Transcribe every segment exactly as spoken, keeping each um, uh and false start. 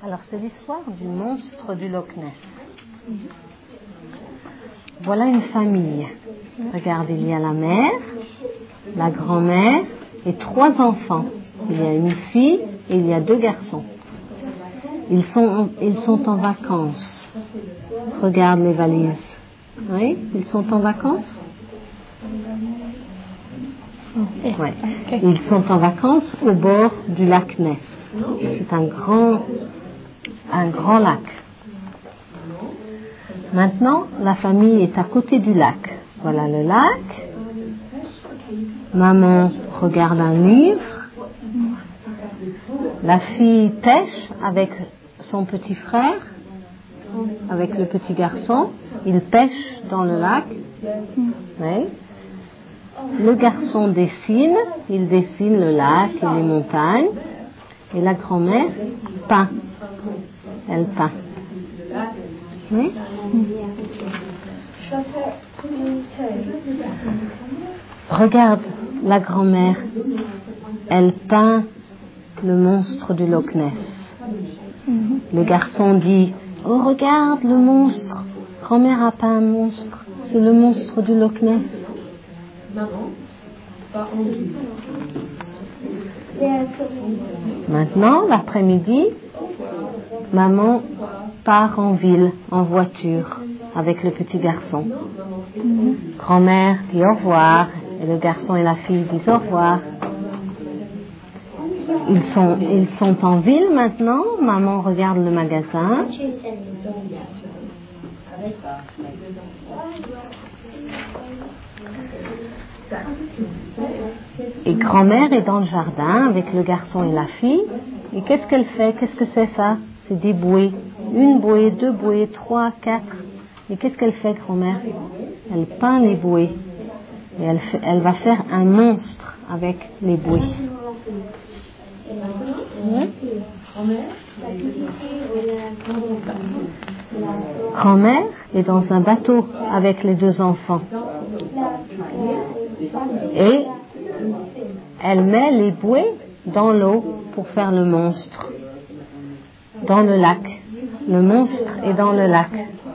Alors, c'est l'histoire du monstre du Loch Ness. Voilà une famille. Regarde, il y a la mère, la grand-mère et trois enfants. Il y a une fille et il y a deux garçons. Ils sont, ils sont en vacances. Regarde les valises. Oui, ils sont en vacances. Ouais. Ils sont en vacances au bord du lac Ness. C'est un grand, un grand lac. Maintenant, la famille est à côté du lac. Voilà le lac. Maman regarde un livre. La fille pêche avec son petit frère, avec le petit garçon. Ils pêchent dans le lac. Oui. Le garçon dessine. Il dessine le lac et les montagnes. Et la grand-mère peint. Elle peint. Oui. Regarde la grand-mère. Elle peint le monstre du Loch Ness. Le garçon dit: oh, regarde le monstre. Grand-mère a peint un monstre. C'est le monstre du Loch Ness. Maintenant, l'après-midi, maman part en ville, en voiture, avec le petit garçon. Mm-hmm. Grand-mère dit au revoir, et le garçon et la fille disent au revoir. Ils sont, ils sont en ville maintenant, maman regarde le magasin. Et grand-mère est dans le jardin avec le garçon et la fille. Et qu'est-ce qu'elle fait? Qu'est-ce que c'est ça? C'est des bouées. Une bouée, deux bouées, trois, quatre. Et qu'est-ce qu'elle fait, grand-mère? Elle peint les bouées. Et elle, fait, elle va faire un monstre avec les bouées. Mmh. Grand-mère est dans un bateau avec les deux enfants. Et elle met les bouées dans l'eau pour faire le monstre. Dans le lac. Le monstre est dans le lac.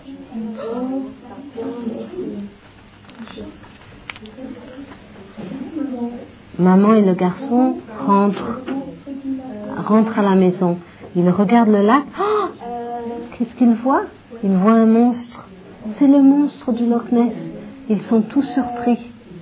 Maman et le garçon rentrent, rentrent à la maison. Ils regardent le lac. Oh, qu'est-ce qu'ils voient? Ils voient un monstre. C'est le monstre du Loch Ness. Ils sont tous surpris.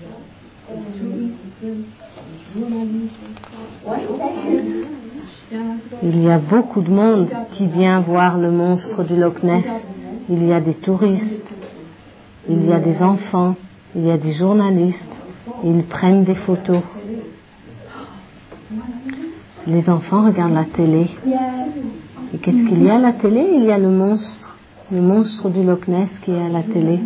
Il y a beaucoup de monde qui vient voir le monstre du Loch Ness. Il y a des touristes, il y a des enfants, il y a des journalistes. Ils prennent des photos. Les enfants regardent la télé. Et qu'est-ce qu'il y a à la télé? Il y a le monstre, le monstre du Loch Ness qui est à la télé.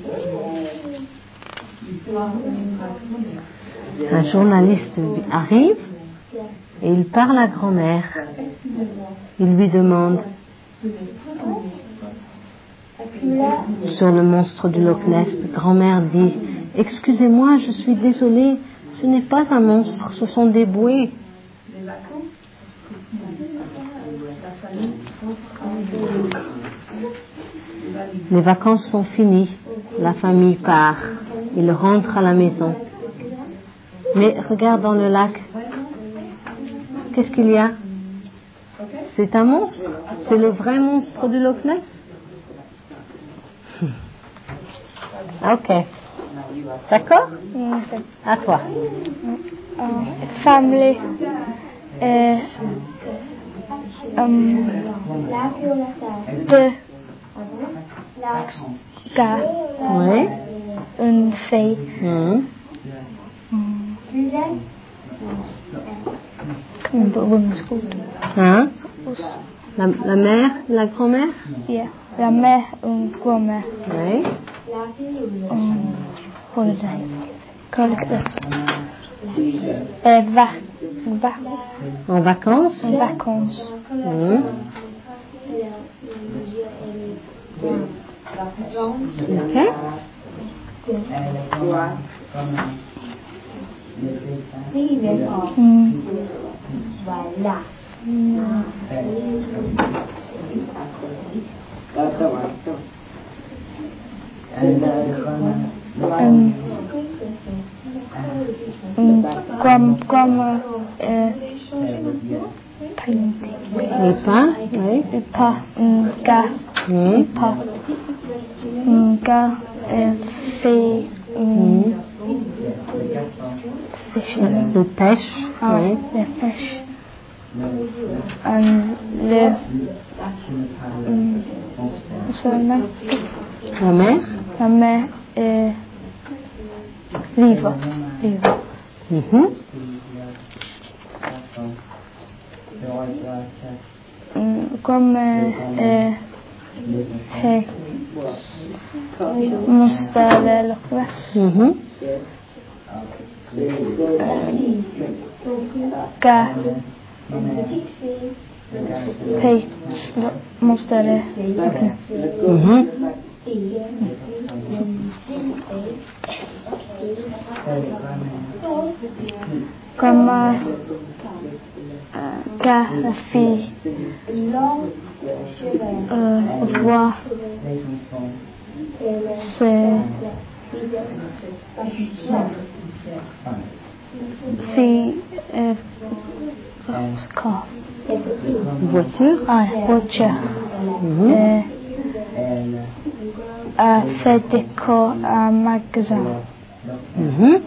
Un journaliste arrive et il parle à grand-mère. Il lui demande sur le monstre du Loch Ness. Grand-mère dit: excusez-moi, je suis désolée, ce n'est pas un monstre, ce sont des bouées. Les vacances sont finies, la famille part, ils rentrent à la maison. Mais regarde dans le lac, qu'est-ce qu'il y a? C'est un monstre? C'est le vrai monstre du Loch Ness? Ok. D'accord? À toi. Family. Euh, um, deux gars. Oui. Une fille. Mmh. Hein? La, la mère, la grand-mère? Yeah. La mère, une grand-mère. Oui. Um, holiday. Euh, va, va. En vacances? En vacances. Mmh. Ok. Mm. Voilà. Mm. Um, um, gram, grammar, euh, painting. Le pain, oui. Le pas, um, ga, Mm. pas, um, ga, euh, fait, um, Mm. fishing. Le pêche, Ah, oui. le fish. Um, le, um, what's her name? La mer. La mer est vivre, vivre. Mhm. Um, comme euh, hey, måste lockas. Mhm. Ga, hey, måste lockas. Mhm. Comme euh, ga, la fille, euh, voix, c'est fille, euh, c'est quoi? Voiture. Ah, voiture. Mhm. Euh, a fait déco à un magasin. Mhm.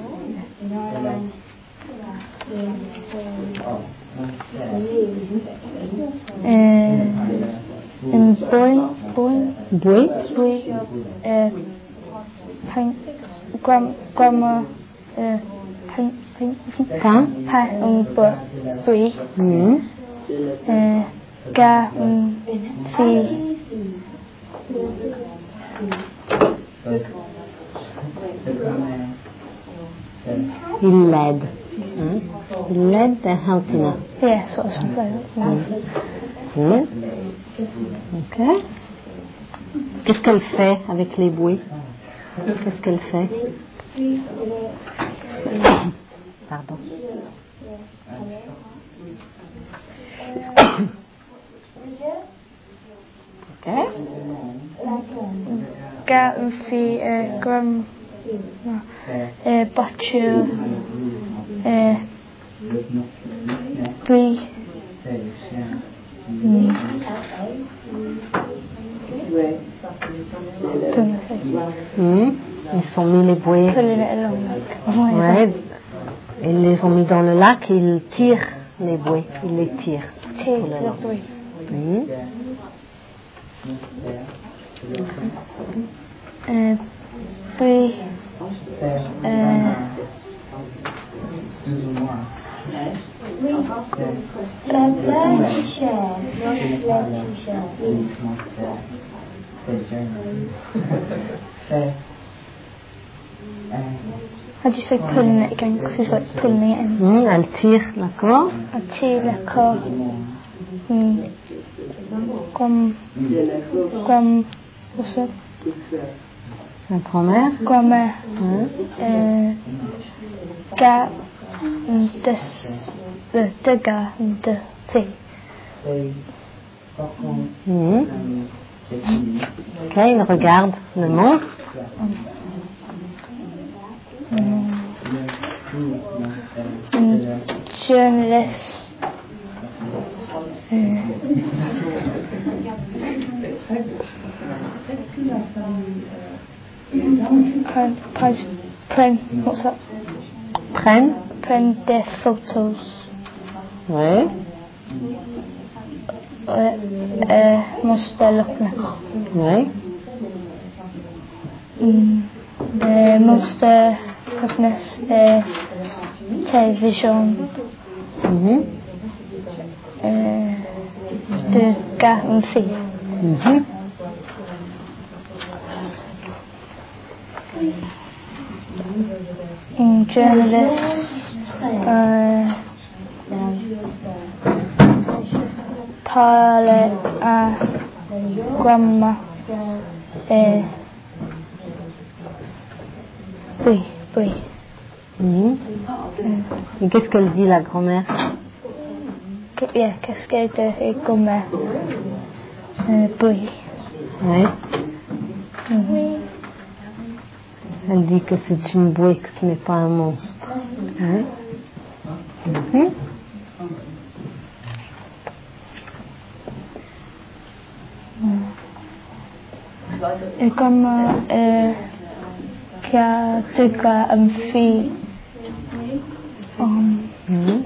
Euh, un boy, boy, Bouée. boy, euh, pain, gram, grammar, euh, pain, pain, Pain. pain, un boy, boy, Mhm. euh, gars, une fille, Il l'aide. Hein? Il l'aide, det help henne. yeah, sort of something like that. Mhm. Ok. Qu'est-ce qu'elle fait avec les bouées? Qu'est-ce qu'elle fait? Pardon. Ok. Gars, une fille, euh, gram, non, euh, voiture, euh, puis, mm, comment ça dit? Mhm. Ils sont mis les bouées. Pull it along. Ouais. Ils les ont mis dans le lac et ils tirent les bouées. Ils les tirent. Take Pour le the long. boy. Mhm. Euh, puis, euh, how do you say pulling it again? Who's like pulling it in? Mhm. Elle tire la corde. A tea, like a, mm, comme, comme, what's it? La grand-mère. Grammar, Hein? euh, gars, de, de, de gars, de fille. Mhm. Ok, il regarde le monstre. Mm. Mm, journalist. Uh, print, print, print, what's that? Prennent. Print their photos. Oui. Uh, uh, måste lockna. Oui. Mm, det måste öppnas uh, television. Mhm. Uh, du kan se. Mhm. En journalist. Uh, parle à grandma. Uh, oui, oui. Mhm. Et qu'est-ce qu'elle dit, la grand-mère? Que- yeah, qu'est-ce qu'elle te fait comme Euh, oui. Oui. Mhm. Elle dit que c'est une bouée, que ce n'est pas un monstre. Oui. Mhm. Et comment euh, qu'est-ce qu'une fille um, Mhm.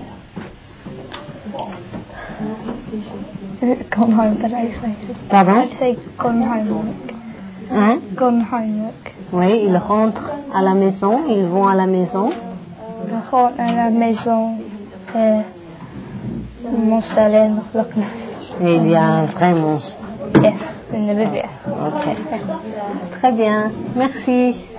gone home, but I say Pardon? I'd say gone home. Hein? Gone home. Oui, ils rentrent à la maison, ils vont à la maison. Je rentre à la maison et m'installer dans Loch Ness. Et il y a un vrai monstre. Yeah, in the bébé. Ok. Très bien. Merci.